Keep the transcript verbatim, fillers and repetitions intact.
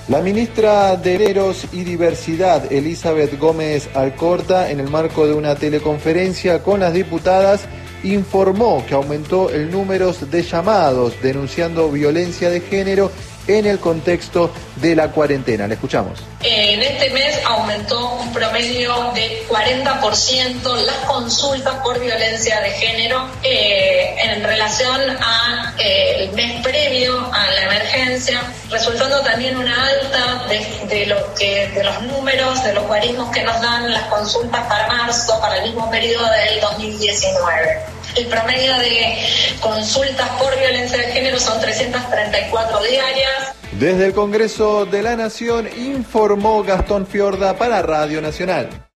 La ministra de Géneros y Diversidad, Elizabeth Gómez Alcorta, en el marco de una teleconferencia con las diputadas, informó que aumentó el número de llamados denunciando violencia de género en el contexto de la cuarentena. Le escuchamos. En este mes aumentó un promedio de cuarenta por ciento las consultas por violencia de género eh, en relación al eh, mes previo a la emergencia, resultando también una alta de, de, lo que, de los números, de los guarismos que nos dan las consultas para marzo, para el mismo periodo del dos mil diecinueve. El promedio de consultas por violencia de género son trescientas treinta y cuatro diarias. Desde el Congreso de la Nación informó Gastón Fiorda para Radio Nacional.